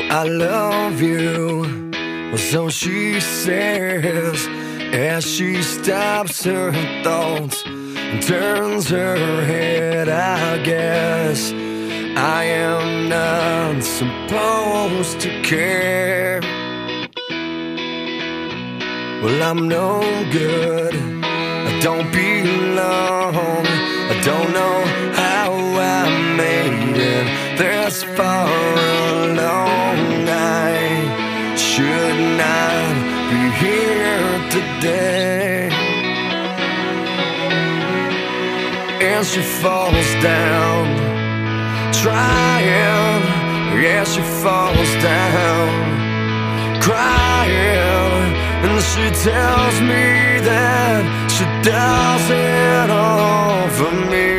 I love you, well, so she says, as she stops her thoughts and turns her head. I guess I am not supposed to care. Well, I'm no good, I don't belong, I don't know how I made it this far alone. I should not be here today. And she falls down, trying, yeah, she falls down, crying. And she tells me that she does it all for me.